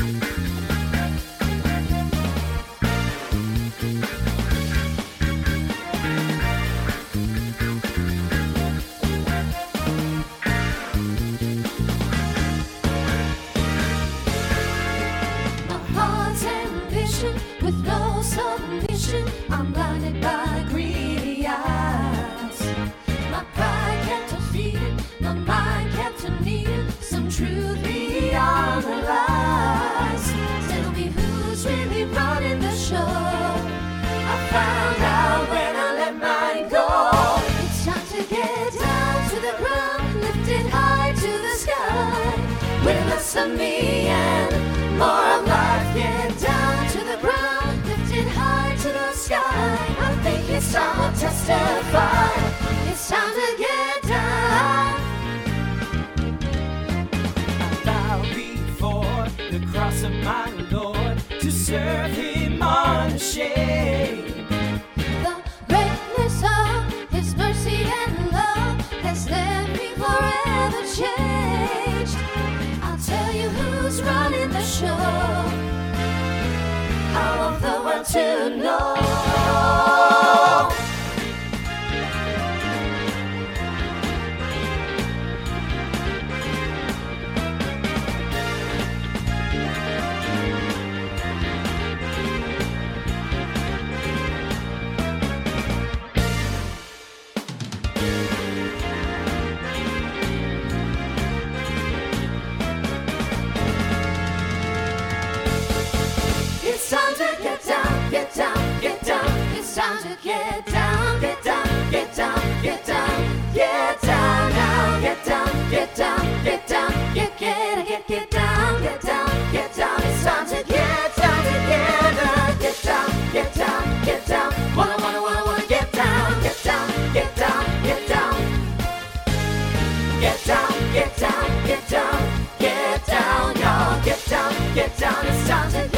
With no submission, I'm blinded by greedy eyes. My pride kept defeated, my mind kept needing some truth beyond the lies. Tell me who's really running the show. I found out when I let mine go. It's time to get down to the ground, lifted high to the sky. With less of me and more of life, get down to the ground, lifted high to the sky. I think it's time to testify. It's time to get down. I bow before the cross of my Lord to serve Him unashamed. The greatness of His mercy and love has left me forever changed. I'll tell you who's running the show. I want the world to know. It's time to get down, get down, get down. It's time to get down, get down, get down, get down. Get down now, get down, get down, get down. Get down, get down, get down. It's time to get down together. Get down, get down, get down. Wanna get down, get down, get down, get down. Get down, get down, get down. Get down, y'all, get down, get down. It's time to